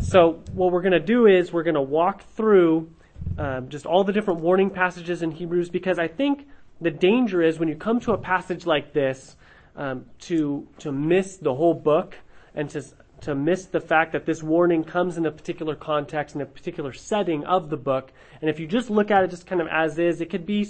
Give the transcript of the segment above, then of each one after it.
So what we're going to do is we're going to walk through just all the different warning passages in Hebrews, because I think the danger is when you come to a passage like this, to miss the whole book and to miss the fact that this warning comes in a particular context, in a particular setting of the book. And if you just look at it just kind of as is, it could be,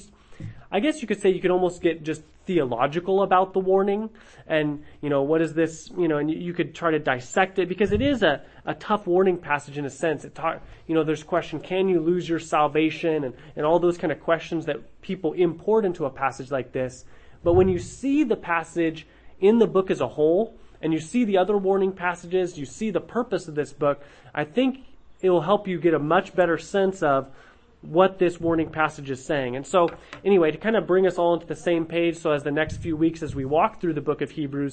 I guess you could say you could almost get just theological about the warning. And, what is this, and you could try to dissect it, because it is a tough warning passage in a sense. There's question, can you lose your salvation? And all those kind of questions that people import into a passage like this. But when you see the passage in the book as a whole, and you see the other warning passages, you see the purpose of this book, I think it will help you get a much better sense of what this warning passage is saying. And so, anyway, to kind of bring us all into the same page, so as the next few weeks as we walk through the book of Hebrews,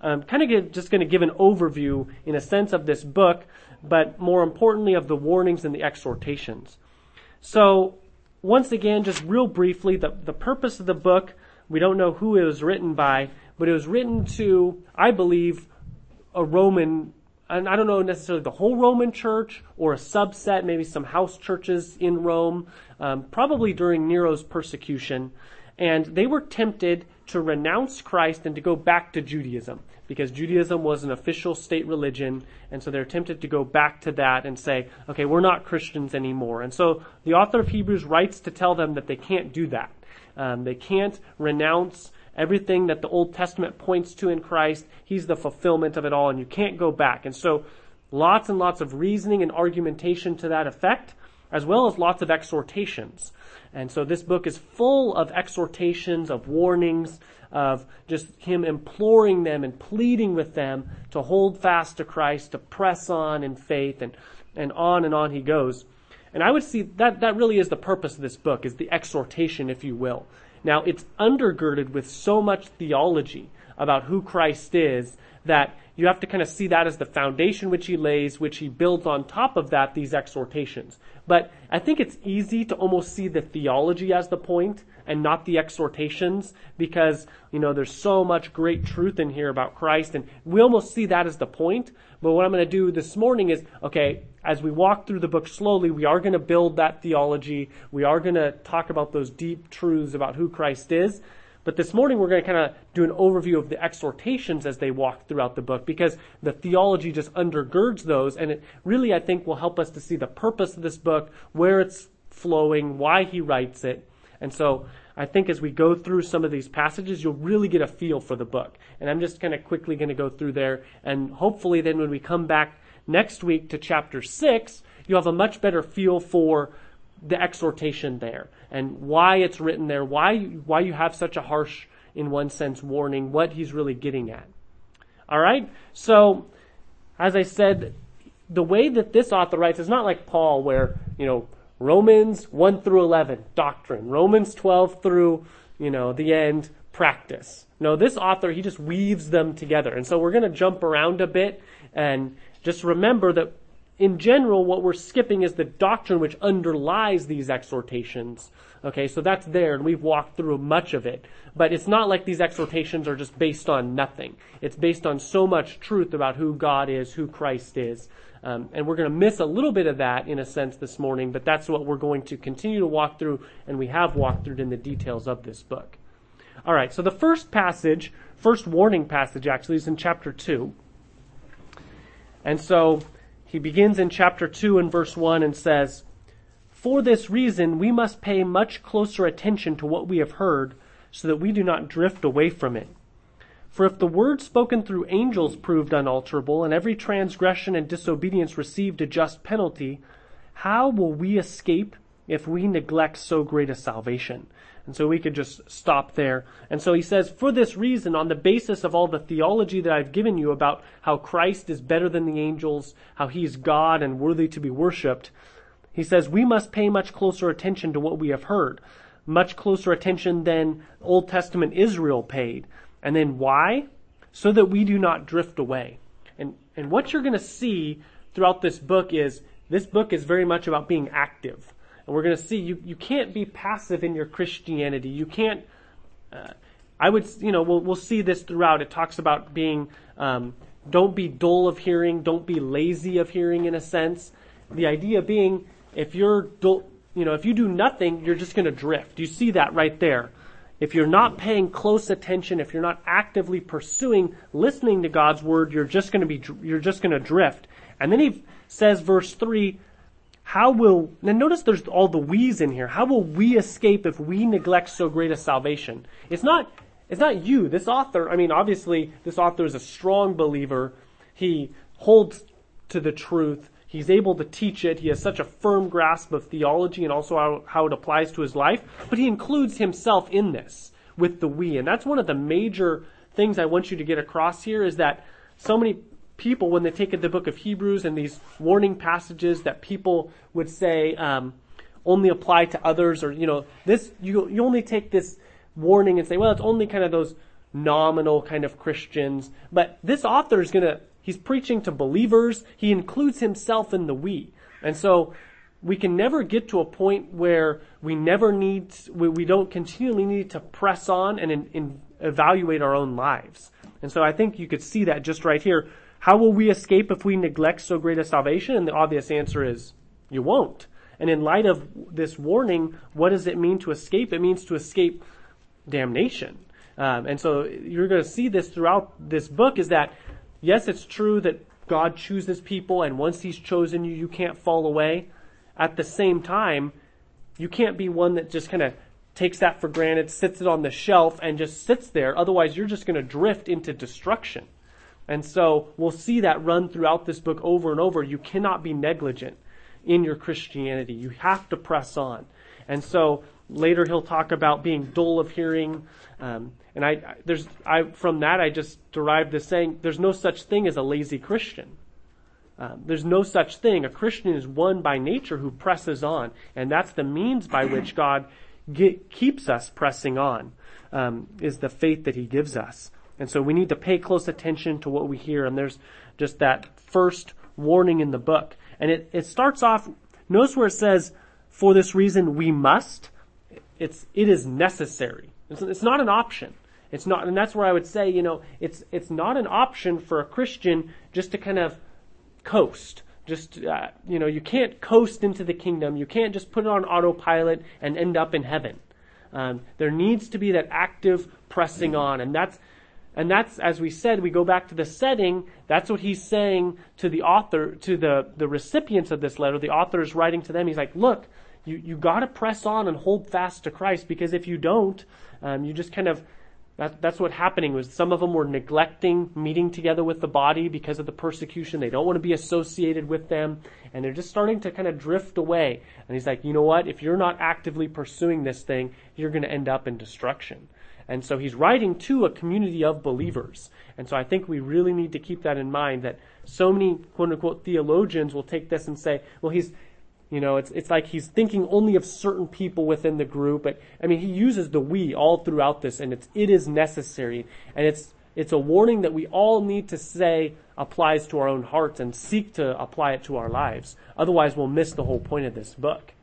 just going to give an overview, in a sense, of this book, but more importantly of the warnings and the exhortations. So, once again, just real briefly, the purpose of the book, we don't know who it was written by, but it was written to, I believe, a Roman, and I don't know necessarily the whole Roman church or a subset, maybe some house churches in Rome, probably during Nero's persecution. And they were tempted to renounce Christ and to go back to Judaism, because Judaism was an official state religion. And so they're tempted to go back to that and say, okay, we're not Christians anymore. And so the author of Hebrews writes to tell them that they can't do that. They can't renounce everything that the Old Testament points to in Christ. He's the fulfillment of it all, and you can't go back. And so lots and lots of reasoning and argumentation to that effect, as well as lots of exhortations. And so this book is full of exhortations, of warnings, of just him imploring them and pleading with them to hold fast to Christ, to press on in faith, and on he goes. And I would see that really is the purpose of this book, is the exhortation, if you will. Now, it's undergirded with so much theology about who Christ is that you have to kind of see that as the foundation which he lays, which he builds on top of that, these exhortations. But I think it's easy to almost see the theology as the point and not the exhortations, because, there's so much great truth in here about Christ, and we almost see that as the point. But what I'm going to do this morning is, okay, as we walk through the book slowly, we are going to build that theology. We are going to talk about those deep truths about who Christ is. But this morning we're going to kind of do an overview of the exhortations as they walk throughout the book, because the theology just undergirds those, and it really, I think, will help us to see the purpose of this book, where it's flowing, why he writes it. And so I think as we go through some of these passages, you'll really get a feel for the book. And I'm just kind of quickly going to go through there, and hopefully then when we come back next week to chapter 6, you'll have a much better feel for the exhortation there and why it's written there, why you have such a harsh, in one sense, warning, what he's really getting at. All right? So, as I said, the way that this author writes is not like Paul, where, Romans 1 through 11, doctrine. Romans 12 through, the end, practice. No, this author, he just weaves them together. And so we're going to jump around a bit, and just remember that in general, what we're skipping is the doctrine which underlies these exhortations. Okay, so that's there, and we've walked through much of it. But it's not like these exhortations are just based on nothing. It's based on so much truth about who God is, who Christ is. And we're going to miss a little bit of that, in a sense, this morning, but that's what we're going to continue to walk through, and we have walked through in the details of this book. All right, so the first warning passage, actually, is in chapter 2. And so he begins in chapter 2 and verse 1 and says, "For this reason we must pay much closer attention to what we have heard, so that we do not drift away from it. For if the word spoken through angels proved unalterable, and every transgression and disobedience received a just penalty, how will we escape if we neglect so great a salvation?" And so we could just stop there. And so he says, for this reason, on the basis of all the theology that I've given you about how Christ is better than the angels, how he's God and worthy to be worshipped, he says we must pay much closer attention to what we have heard, much closer attention than Old Testament Israel paid. And then why? So that we do not drift away. And what you're going to see throughout this book is very much about being active. And we're going to see you can't be passive in your Christianity. You can't, we'll see this throughout. It talks about being don't be dull of hearing, don't be lazy of hearing in a sense. The idea being, if you're dull, if you do nothing, you're just going to drift. You see that right there. If you're not paying close attention, if you're not actively pursuing listening to God's word, you're just going to drift. And then he says, verse 3, now notice there's all the we's in here. How will we escape if we neglect so great a salvation? It's not you. This author, obviously this author is a strong believer. He holds to the truth. He's able to teach it. He has such a firm grasp of theology and also how it applies to his life. But he includes himself in this with the we. And that's one of the major things I want you to get across here, is that so many people, when they take the book of Hebrews and these warning passages that people would say only apply to others, or this you only take this warning and say, well, it's only kind of those nominal kind of Christians. But this author he's preaching to believers. He includes himself in the we. And so we can never get to a point where we don't continually need to press on and evaluate our own lives. And so I think you could see that just right here. How will we escape if we neglect so great a salvation? And the obvious answer is, you won't. And in light of this warning, what does it mean to escape? It means to escape damnation. And so you're going to see this throughout this book, is that, yes, it's true that God chooses people, and once he's chosen you, you can't fall away. At the same time, you can't be one that just kind of takes that for granted, sits it on the shelf, and just sits there. Otherwise, you're just going to drift into destruction. And so we'll see that run throughout this book over and over. You cannot be negligent in your Christianity. You have to press on. And so later he'll talk about being dull of hearing. From that I just derived this saying, there's no such thing as a lazy Christian. There's no such thing. A Christian is one by nature who presses on. And that's the means by which God keeps us pressing on, is the faith that he gives us. And so we need to pay close attention to what we hear. And there's just that first warning in the book. And it starts off, notice where it says, for this reason we must. It is necessary. It's not an option. It's not, and that's where I would say, it's not an option for a Christian just to kind of coast. Just, you can't coast into the kingdom. You can't just put it on autopilot and end up in heaven. There needs to be that active pressing on. And that's, as we said, we go back to the setting. That's what he's saying to the author, to the recipients of this letter. The author is writing to them. He's like, look, you got to press on and hold fast to Christ, because if you don't, you just kind of, that's what happening was some of them were neglecting meeting together with the body because of the persecution. They don't want to be associated with them, and they're just starting to kind of drift away. And he's like, you know what? If you're not actively pursuing this thing, you're going to end up in destruction. And so he's writing to a community of believers. And so I think we really need to keep that in mind, that so many quote-unquote theologians will take this and say, well, it's like he's thinking only of certain people within the group. But he uses the we all throughout this, and it is necessary. And it's a warning that we all need to say applies to our own hearts and seek to apply it to our lives. Otherwise, we'll miss the whole point of this book.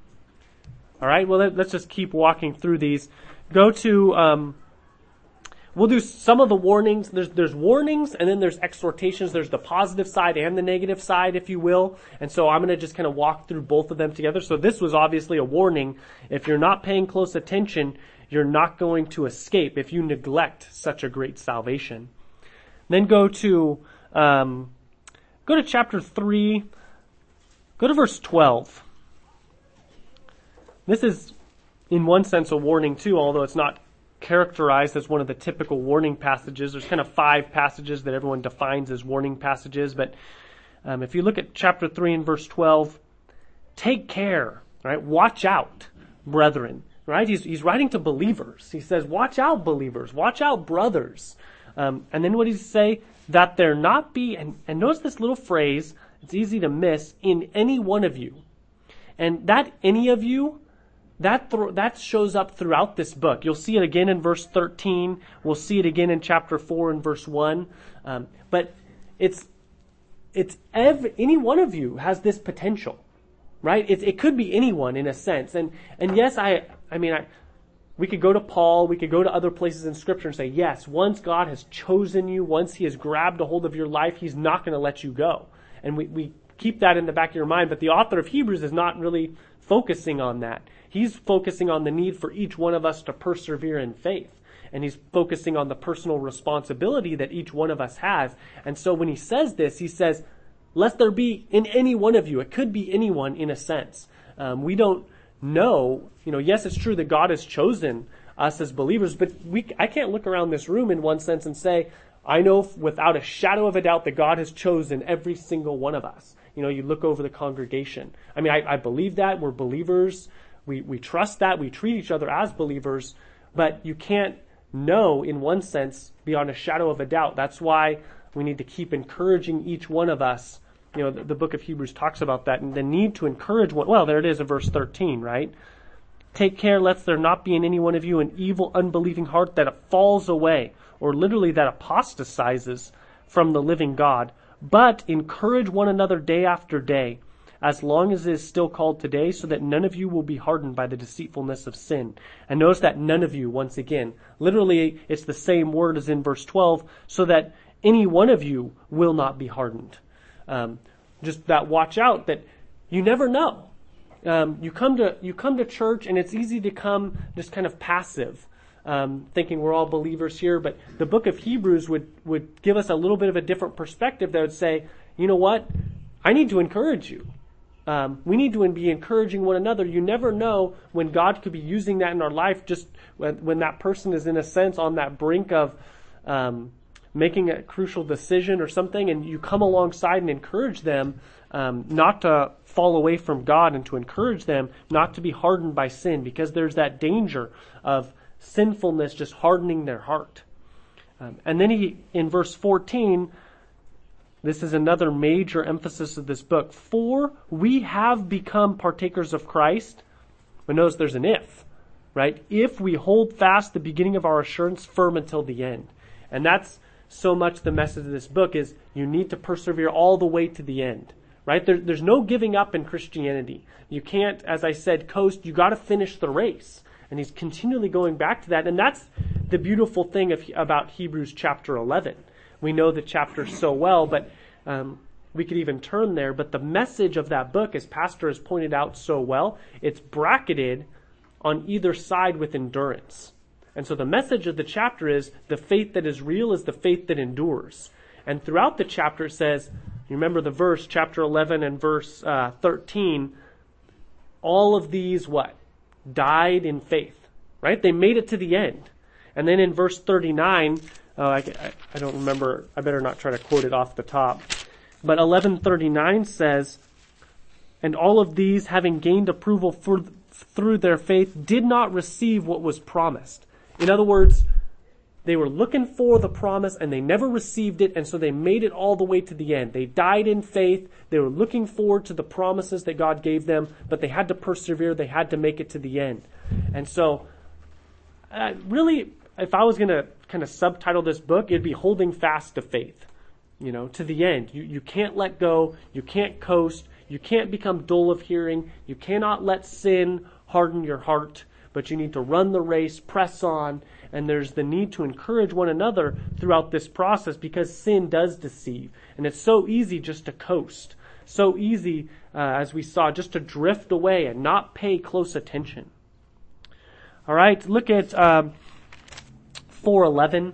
All right, well, let's just keep walking through these. Go to, we'll do some of the warnings. There's warnings, and then there's exhortations. There's the positive side and the negative side, if you will. And so I'm going to just kind of walk through both of them together. So this was obviously a warning. If you're not paying close attention, you're not going to escape if you neglect such a great salvation. Then go to chapter 3. Go to verse 12. This is, in one sense, a warning too, although it's not characterized as one of the typical warning passages. There's kind of 5 passages that everyone defines as warning passages. But if you look at chapter 3 and verse 12, take care, right? Watch out, brethren, right? He's writing to believers. He says, watch out, believers. Watch out, brothers. And then what does he say? That there not be, and notice this little phrase, it's easy to miss, in any one of you. And that any of you, that shows up throughout this book. You'll see it again in verse 13. We'll see it again in chapter 4 and verse 1. But any one of you has this potential, right? It could be anyone in a sense. And yes, we could go to Paul, we could go to other places in Scripture and say, yes, once God has chosen you, once He has grabbed a hold of your life, He's not going to let you go. And we keep that in the back of your mind, but the author of Hebrews is not really focusing on that. He's focusing on the need for each one of us to persevere in faith. And he's focusing on the personal responsibility that each one of us has. And so when he says this, he says, lest there be in any one of you. It could be anyone in a sense. We don't know. Yes, it's true that God has chosen us as believers, but I can't look around this room in one sense and say, I know without a shadow of a doubt that God has chosen every single one of us. You look over the congregation. I mean, I believe that. We're believers. We trust that. We treat each other as believers, but you can't know in one sense beyond a shadow of a doubt. That's why we need to keep encouraging each one of us. The book of Hebrews talks about that and the need to encourage one. Well, there it is in verse 13, right? Take care lest there not be in any one of you an evil, unbelieving heart that it falls away, or literally that apostatizes from the living God. But encourage one another day after day, as long as it is still called today, so that none of you will be hardened by the deceitfulness of sin. And notice that none of you, once again, literally it's the same word as in verse 12, so that any one of you will not be hardened. Just that watch out that you never know. You come to church and it's easy to come just kind of passive, thinking we're all believers here. But the book of Hebrews would give us a little bit of a different perspective that would say, you know what? I need to encourage you. We need to be encouraging one another. You never know when God could be using that in our life, just when that person is in a sense on that brink of making a crucial decision or something, and you come alongside and encourage them not to fall away from God, and to encourage them not to be hardened by sin, because there's that danger of sinfulness just hardening their heart. And then in verse 14, this is another major emphasis of this book. For we have become partakers of Christ. But notice there's an if, right? If we hold fast the beginning of our assurance firm until the end. And that's so much the message of this book is you need to persevere all the way to the end, right? There's no giving up in Christianity. You can't, as I said, coast. You got to finish the race. And he's continually going back to that. And that's the beautiful thing about Hebrews chapter 11. We know the chapter so well, but we could even turn there. But the message of that book, as Pastor has pointed out so well, it's bracketed on either side with endurance. And so the message of the chapter is the faith that is real is the faith that endures. And throughout the chapter it says, you remember the verse, chapter 11 and verse 13, all of these what? Died in faith, right? They made it to the end. And then in verse 39, I don't remember, I better not try to quote it off the top. But 11:39 says, and all of these, having gained approval through their faith, did not receive what was promised. In other words, they were looking for the promise and they never received it, and so they made it all the way to the end. They died in faith. They were looking forward to the promises that God gave them, but they had to persevere. They had to make it to the end. And so, really, if I was going to kind of subtitle this book, it'd be Holding Fast to Faith, to the end. You can't let go. You can't coast. You can't become dull of hearing. You cannot let sin harden your heart, but you need to run the race, press on, and there's the need to encourage one another throughout this process because sin does deceive. And it's so easy just to coast. So easy, as we saw, just to drift away and not pay close attention. All right, look at 4:11.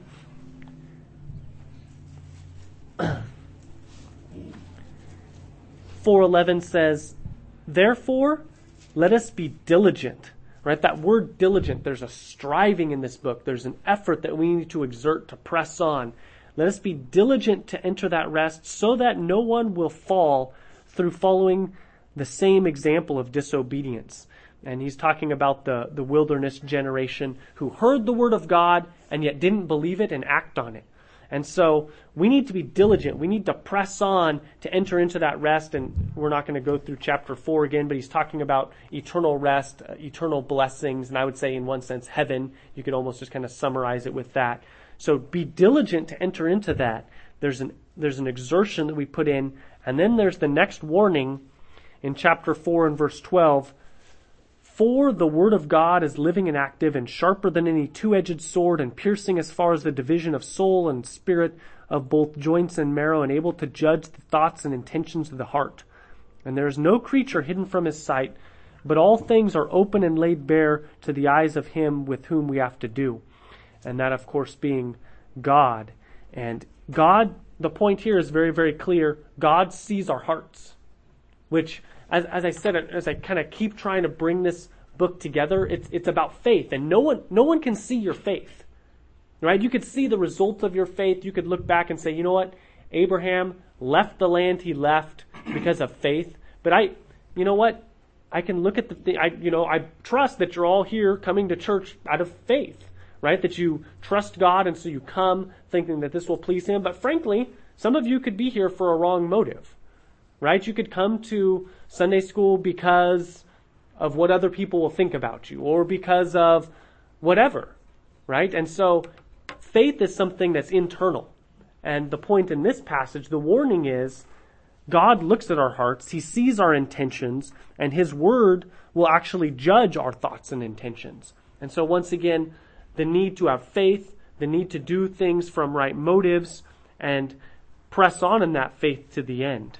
4:11 says, therefore, let us be diligent. Right? That word diligent, there's a striving in this book. There's an effort that we need to exert to press on. Let us be diligent to enter that rest so that no one will fall through following the same example of disobedience. And he's talking about the wilderness generation who heard the word of God and yet didn't believe it and act on it. And so we need to be diligent. We need to press on to enter into that rest. And we're not going to go through chapter 4 again, but he's talking about eternal rest, eternal blessings, and I would say in one sense heaven. You could almost just kind of summarize it with that. So be diligent to enter into that. There's an exertion that we put in. And then there's the next warning in chapter 4 and verse 12. For the word of God is living and active and sharper than any two-edged sword and piercing as far as the division of soul and spirit, of both joints and marrow, and able to judge the thoughts and intentions of the heart. And there is no creature hidden from his sight, but all things are open and laid bare to the eyes of him with whom we have to do. And that, of course, being God. And God, the point here is very, very clear. God sees our hearts, which, as I said, as I kind of keep trying to bring this book together, it's about faith. And no one can see your faith, right? You could see the result of your faith. You could look back and say, you know what? Abraham left the land he left because of faith. But you know what? I can look at the thing. I trust that you're all here coming to church out of faith, right? That you trust God, and so you come thinking that this will please him. But frankly, some of you could be here for a wrong motive, right? You could come to Sunday school because of what other people will think about you, or because of whatever, right? And so faith is something that's internal. And the point in this passage, the warning is, God looks at our hearts, he sees our intentions, and his word will actually judge our thoughts and intentions. And so once again, the need to have faith, the need to do things from right motives, and press on in that faith to the end.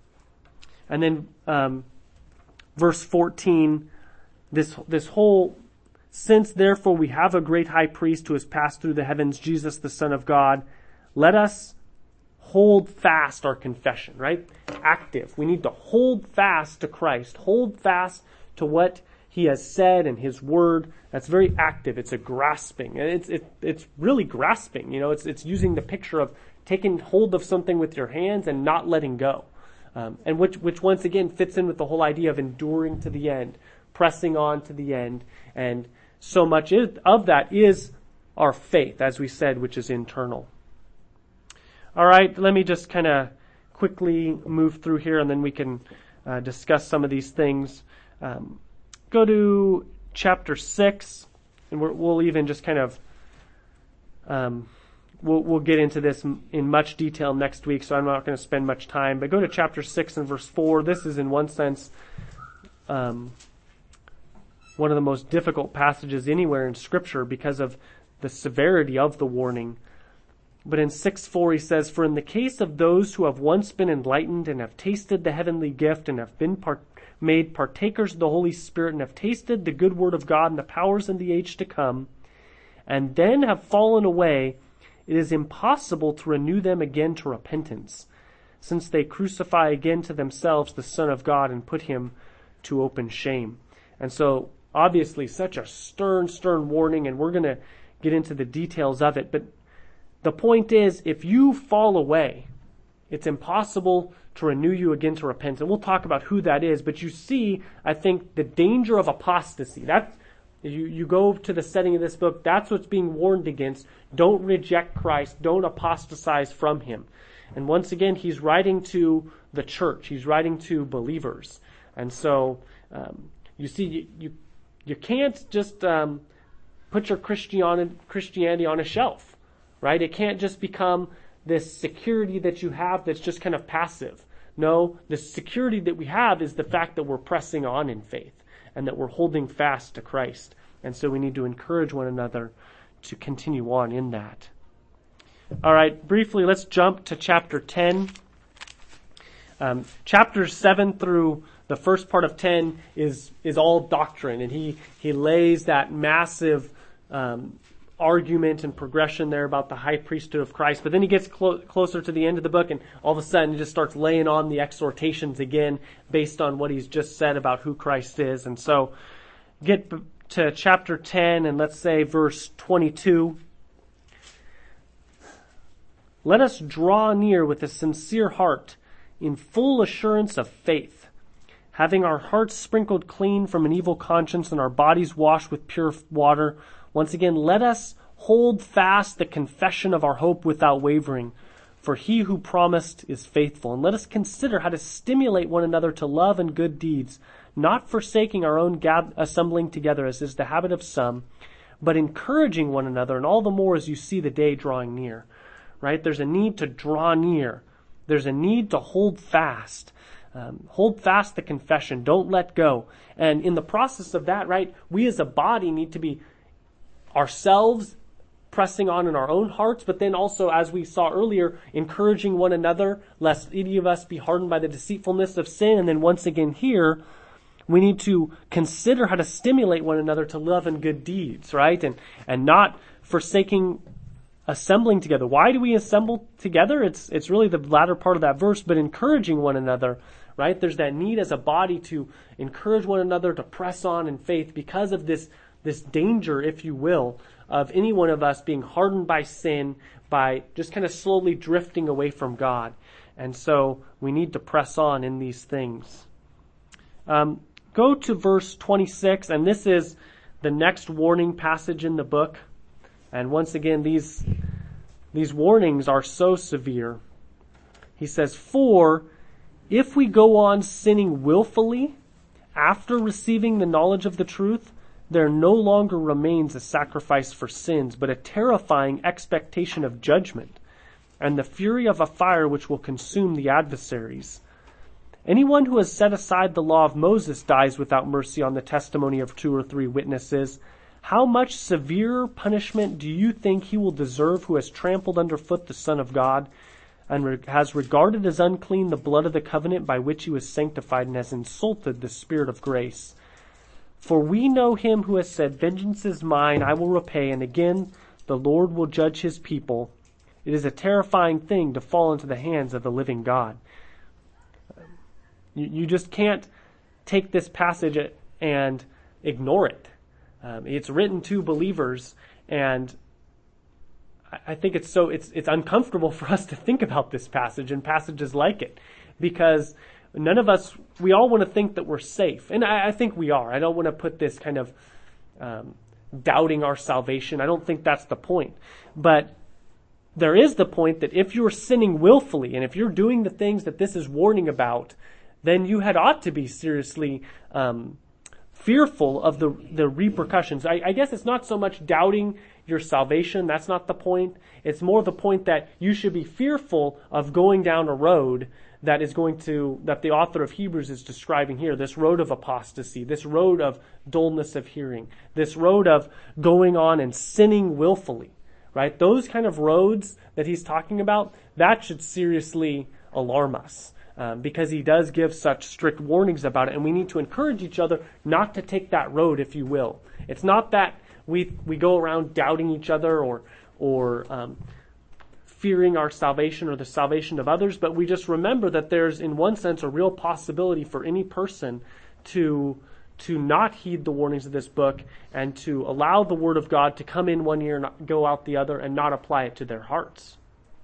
And then verse 14, this whole, since therefore we have a great high priest who has passed through the heavens, Jesus the Son of God, let us hold fast our confession, right? Active. We need to hold fast to Christ. Hold fast to what he has said and his word. That's very active. It's a grasping. And it's really grasping. It's using the picture of taking hold of something with your hands and not letting go. And which once again fits in with the whole idea of enduring to the end, pressing on to the end. And so much of that is our faith, as we said, which is internal. All right, let me just kind of quickly move through here, and then we can discuss some of these things. Go to chapter 6, and we'll even just kind of we'll get into this in much detail next week, so I'm not going to spend much time. But go to chapter 6 and verse 4. This is, in one sense, one of the most difficult passages anywhere in Scripture because of the severity of the warning. But in 6:4 he says, "For in the case of those who have once been enlightened and have tasted the heavenly gift and have been made partakers of the Holy Spirit and have tasted the good word of God and the powers in the age to come, and then have fallen away, it is impossible to renew them again to repentance, since they crucify again to themselves the Son of God and put him to open shame." And so, obviously, such a stern warning, and we're going to get into the details of it. But the point is, if you fall away, it's impossible to renew you again to repentance. And we'll talk about who that is, but you see, I think, the danger of apostasy. You go to the setting of this book, that's what's being warned against. Don't reject Christ. Don't apostatize from him. And once again, he's writing to the church. He's writing to believers. And so, you see, you can't just put your Christianity on a shelf. Right? It can't just become this security that you have that's just kind of passive. No, the security that we have is the fact that we're pressing on in faith and that we're holding fast to Christ. And so we need to encourage one another to continue on in that. All right, briefly, let's jump to chapter 10. Chapter 7 through the first part of 10 is all doctrine, and he lays that massive argument and progression there about the high priesthood of Christ. But then he gets closer to the end of the book, and all of a sudden he just starts laying on the exhortations again based on what he's just said about who Christ is. And so get to chapter 10 and let's say verse 22. "Let us draw near with a sincere heart in full assurance of faith, having our hearts sprinkled clean from an evil conscience and our bodies washed with pure water. Once again, let us hold fast the confession of our hope without wavering, for he who promised is faithful. And let us consider how to stimulate one another to love and good deeds, not forsaking our own assembling together, as is the habit of some, but encouraging one another, and all the more as you see the day drawing near." Right? There's a need to draw near. There's a need to hold fast. Hold fast the confession. Don't let go. And in the process of that, right, we as a body need to be ourselves pressing on in our own hearts, but then also, as we saw earlier, encouraging one another, lest any of us be hardened by the deceitfulness of sin. And then once again here, we need to consider how to stimulate one another to love and good deeds, right? And not forsaking assembling together. Why do we assemble together? It's really the latter part of that verse, but encouraging one another, right? There's that need as a body to encourage one another to press on in faith because of this danger, if you will, of any one of us being hardened by sin, by just kind of slowly drifting away from God. And so we need to press on in these things. Go to verse 26, and this is the next warning passage in the book. And once again, these warnings are so severe. He says, "For if we go on sinning willfully after receiving the knowledge of the truth, there no longer remains a sacrifice for sins, but a terrifying expectation of judgment and the fury of a fire which will consume the adversaries. Anyone who has set aside the law of Moses dies without mercy on the testimony of 2 or 3 witnesses. How much severer punishment do you think he will deserve who has trampled underfoot the Son of God and has regarded as unclean the blood of the covenant by which he was sanctified and has insulted the Spirit of grace? For we know him who has said, 'Vengeance is mine, I will repay,' and again, 'The Lord will judge his people.' It is a terrifying thing to fall into the hands of the living God." You just can't take this passage and ignore it. It's written to believers, and I think it's uncomfortable for us to think about this passage and passages like it, because none of us, we all want to think that we're safe. And I think we are. I don't want to put this kind of doubting our salvation. I don't think that's the point. But there is the point that if you're sinning willfully, and if you're doing the things that this is warning about, then you ought to be seriously fearful of the repercussions. I guess it's not so much doubting your salvation. That's not the point. It's more the point that you should be fearful of going down a road that the author of Hebrews is describing here, this road of apostasy, this road of dullness of hearing, this road of going on and sinning willfully, right? Those kind of roads that he's talking about, that should seriously alarm us. Because he does give such strict warnings about it, and we need to encourage each other not to take that road, if you will. It's not that we go around doubting each other or fearing our salvation or the salvation of others, but we just remember that there's, in one sense, a real possibility for any person to not heed the warnings of this book and to allow the Word of God to come in one ear and go out the other and not apply it to their hearts.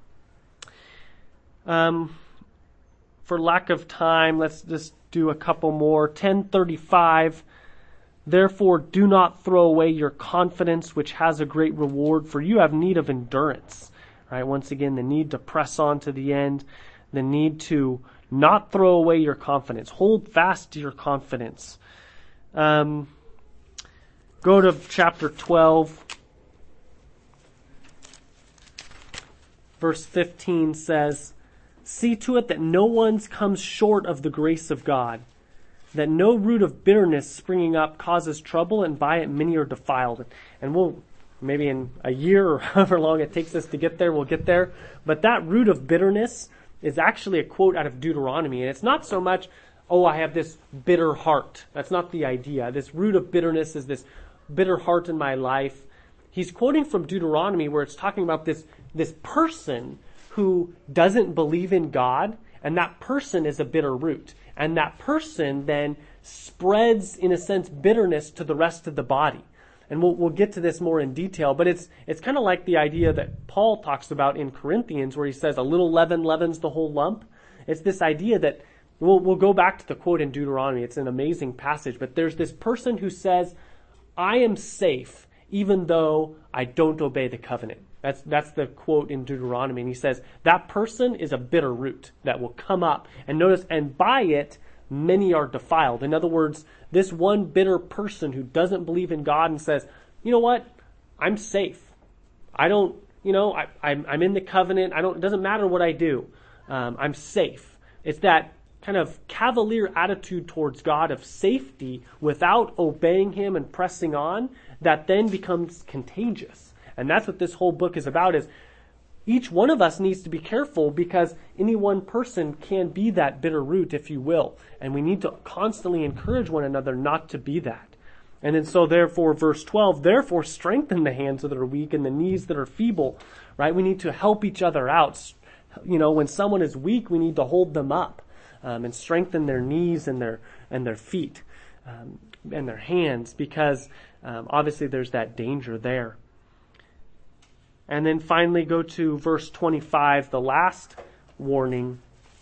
For lack of time, let's just do a couple more. 10:35, "Therefore do not throw away your confidence, which has a great reward, for you have need of endurance." Right? Once again, the need to press on to the end, the need to not throw away your confidence. Hold fast to your confidence. Go to chapter 12. Verse 15 says, "See to it that no one comes short of the grace of God, that no root of bitterness springing up causes trouble, and by it many are defiled." And we'll, maybe in a year or however long it takes us to get there, we'll get there. But that root of bitterness is actually a quote out of Deuteronomy. And it's not so much, I have this bitter heart. That's not the idea. This root of bitterness is this bitter heart in my life. He's quoting from Deuteronomy, where it's talking about this person who doesn't believe in God, and that person is a bitter root. And that person then spreads, in a sense, bitterness to the rest of the body. And we'll get to this more in detail, but it's kind of like the idea that Paul talks about in Corinthians, where he says a little leaven leavens the whole lump. It's this idea that, we'll go back to the quote in Deuteronomy. It's an amazing passage, but there's this person who says, "I am safe even though I don't obey the covenant." That's the quote in Deuteronomy. And he says, that person is a bitter root that will come up. And notice, and by it, many are defiled. In other words, this one bitter person who doesn't believe in God and says, "You know what? I'm safe. I don't, I'm in the covenant. It doesn't matter what I do. I'm safe." It's that kind of cavalier attitude towards God of safety without obeying him and pressing on, that then becomes contagious. And that's what this whole book is about, is each one of us needs to be careful, because any one person can be that bitter root, if you will. And we need to constantly encourage one another not to be that. And then so therefore, verse 12, therefore strengthen the hands that are weak and the knees that are feeble, right? We need to help each other out. When someone is weak, we need to hold them up and strengthen their knees and their feet and their hands, because obviously there's that danger there. And then finally go to verse 25, the last warning.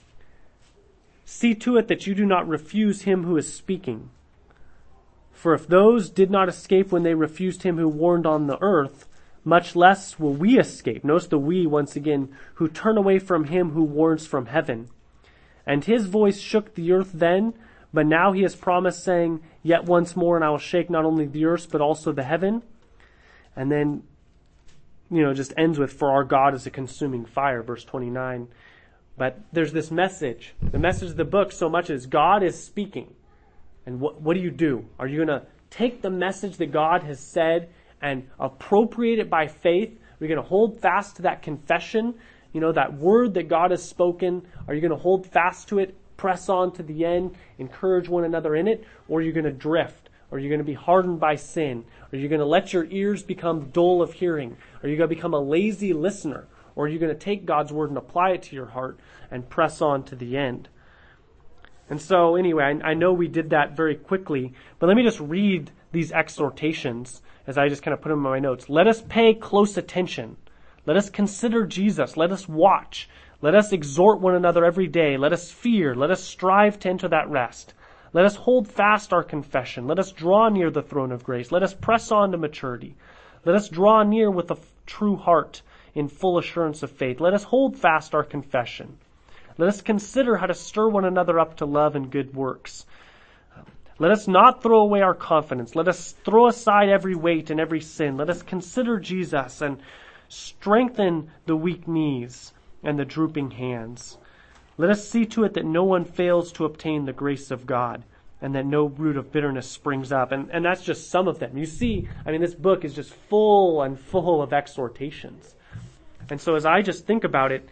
See to it that you do not refuse him who is speaking. For if those did not escape when they refused him who warned on the earth, much less will we escape. Notice the we once again, who turn away from him who warns from heaven. And his voice shook the earth then, but now he has promised, saying, yet once more, and I will shake not only the earth, but also the heaven. And then, just ends with, for our God is a consuming fire, verse 29. But there's this message. The message of the book so much is God is speaking. And what do you do? Are you going to take the message that God has said and appropriate it by faith? Are you going to hold fast to that confession? That word that God has spoken. Are you going to hold fast to it, press on to the end, encourage one another in it? Or are you going to drift? Are you going to be hardened by sin? Are you going to let your ears become dull of hearing? Are you going to become a lazy listener? Or are you going to take God's word and apply it to your heart and press on to the end? And so anyway, I know we did that very quickly, but let me just read these exhortations as I just kind of put them in my notes. Let us pay close attention. Let us consider Jesus. Let us watch. Let us exhort one another every day. Let us fear. Let us strive to enter that rest. Let us hold fast our confession. Let us draw near the throne of grace. Let us press on to maturity. Let us draw near with a true heart in full assurance of faith. Let us hold fast our confession. Let us consider how to stir one another up to love and good works. Let us not throw away our confidence. Let us throw aside every weight and every sin. Let us consider Jesus and strengthen the weak knees and the drooping hands. Let us see to it that no one fails to obtain the grace of God, and that no root of bitterness springs up. And that's just some of them. You see, this book is just full and full of exhortations. And so as I just think about it,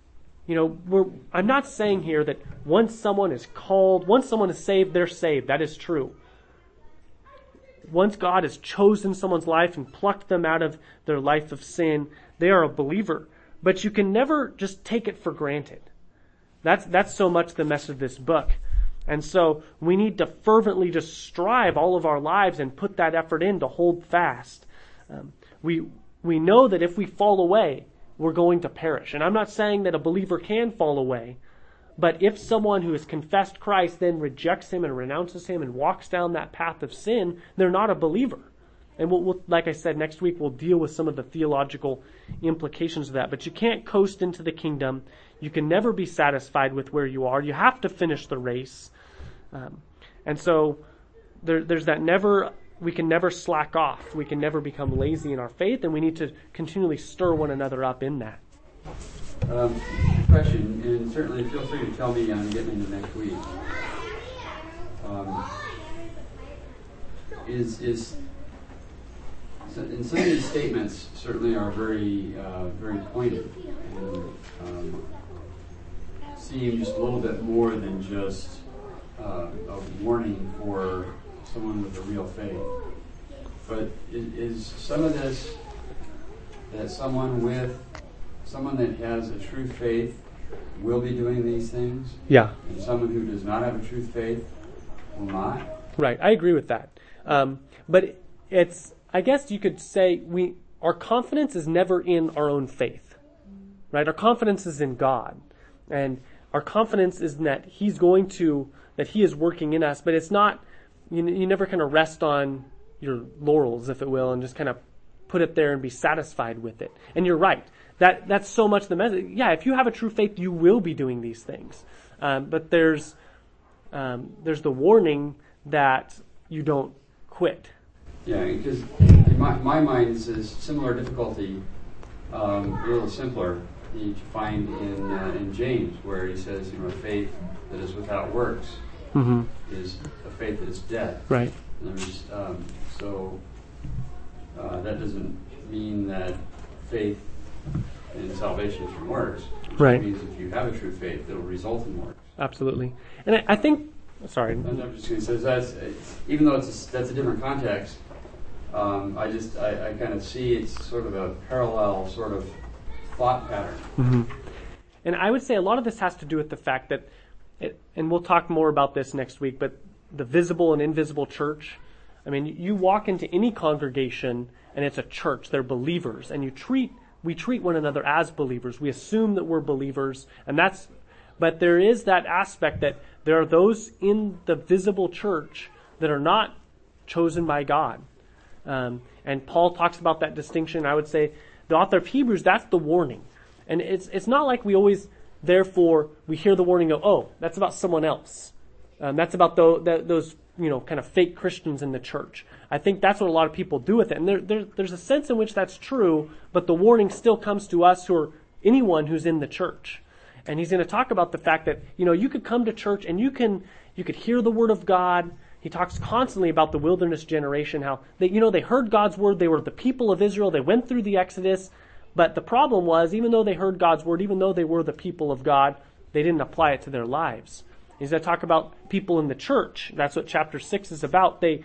I'm not saying here that once someone is called, once someone is saved, they're saved. That is true. Once God has chosen someone's life and plucked them out of their life of sin, they are a believer. But you can never just take it for granted. That's so much the message of this book. And so we need to fervently just strive all of our lives and put that effort in to hold fast. We know that if we fall away, we're going to perish. And I'm not saying that a believer can fall away, but if someone who has confessed Christ then rejects him and renounces him and walks down that path of sin, they're not a believer. And we'll, like I said, next week we'll deal with some of the theological implications of that. But you can't coast into the kingdom. You can never be satisfied with where you are. You have to finish the race. And so there's that we can never slack off. We can never become lazy in our faith, and we need to continually stir one another up in that. Question, and certainly feel free to tell me on getting into next week. In some of these statements certainly are very pointed and seem just a little bit more than just a warning for someone with a real faith. But is some of this that someone that has a true faith will be doing these things? Yeah. And someone who does not have a true faith will not? Right, I agree with that. But I guess you could say our confidence is never in our own faith, right? Our confidence is in God, and our confidence is in that He is working in us. But it's not. You never kind of rest on your laurels, if it will, and just kind of put it there and be satisfied with it. And you're right. That's so much the message. Yeah, if you have a true faith, you will be doing these things. But there's the warning that you don't quit. Yeah, because in my mind, it's a similar difficulty, a little simpler. you find in James, where he says, a faith that is without works is a faith that is dead. Right. That doesn't mean that faith in salvation is from works. Right. It means if you have a true faith, it will result in works. Absolutely. And I think, sorry. I'm just going to say, even though that's a different context, I kind of see it's sort of a parallel sort of thought pattern. Mm-hmm. And I would say a lot of this has to do with the fact that, and we'll talk more about this next week, but the visible and invisible church. I mean, you walk into any congregation and it's a church, they're believers, and we treat one another as believers. We assume that we're believers, but there is that aspect that there are those in the visible church that are not chosen by God. And Paul talks about that distinction. I would say the author of Hebrews, that's the warning. And it's not like we always, therefore, we hear the warning and go, oh, that's about someone else. That's about those kind of fake Christians in the church. I think that's what a lot of people do with it. And there's a sense in which that's true, but the warning still comes to us or anyone who's in the church. And he's going to talk about the fact that, you could come to church and you could hear the word of God. He talks constantly about the wilderness generation, how they heard God's word. They were the people of Israel. They went through the Exodus. But the problem was, even though they heard God's word, even though they were the people of God, they didn't apply it to their lives. He's going to talk about people in the church. That's what chapter 6 is about. They've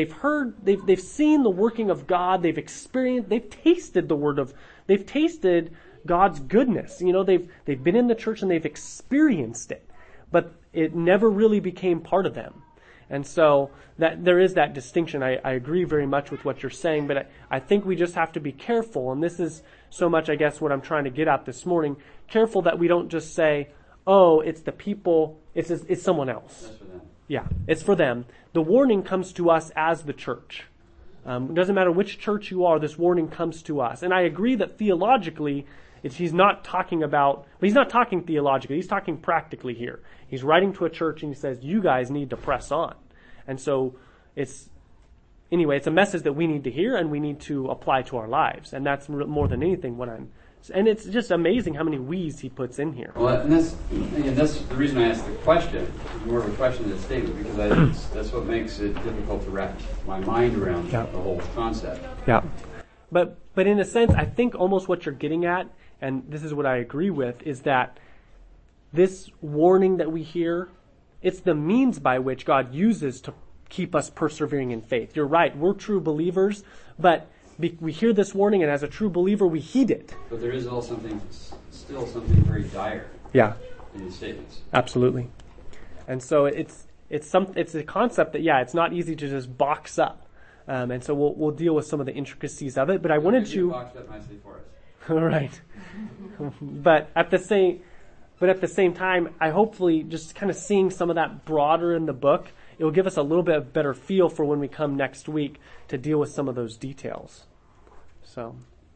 seen the working of God. They've tasted they've tasted God's goodness. They've been in the church and they've experienced it, but it never really became part of them. And so that there is that distinction. I agree very much with what you're saying, but I think we just have to be careful. And this is so much, I guess, what I'm trying to get at this morning. Careful that we don't just say, oh, it's the people, it's someone else. That's for them. Yeah, it's for them. The warning comes to us as the church. It doesn't matter which church you are, this warning comes to us. And I agree that theologically, he's not talking theologically, he's talking practically here. He's writing to a church and he says, you guys need to press on. And so it's a message that we need to hear and we need to apply to our lives. And that's more than anything and it's just amazing how many we's he puts in here. Well, and that's the reason I asked the question, more of a question than a statement, because that's what makes it difficult to wrap my mind around the whole concept. Yeah. But in a sense, I think almost what you're getting at, and this is what I agree with, is that this warning that we hear, it's the means by which God uses to keep us persevering in faith. You're right, we're true believers, but we hear this warning, and as a true believer, we heed it. But there is still something very dire in the statements. Absolutely. And so it's a concept that, it's not easy to just box up. And so we'll deal with some of the intricacies of it, but I wanted to... boxed up nicely for us. All right. But at the same time, I hopefully just kind of seeing some of that broader in the book, it will give us a little bit of better feel for when we come next week to deal with some of those details. So,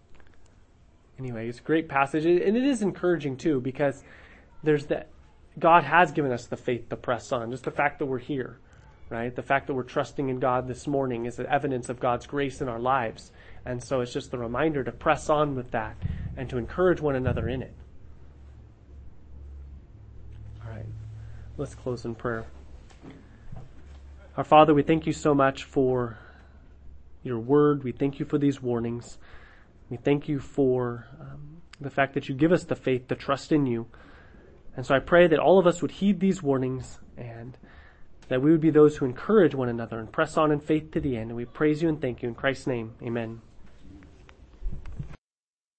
anyway, it's a great passage, and it is encouraging too, because God has given us the faith to press on. Just the fact that we're here, right? The fact that we're trusting in God this morning is evidence of God's grace in our lives. And so it's just the reminder to press on with that and to encourage one another in it. All right, let's close in prayer. Our Father, we thank you so much for your word. We thank you for these warnings. We thank you for the fact that you give us the faith to trust in you. And so I pray that all of us would heed these warnings and that we would be those who encourage one another and press on in faith to the end. And we praise you and thank you in Christ's name. Amen.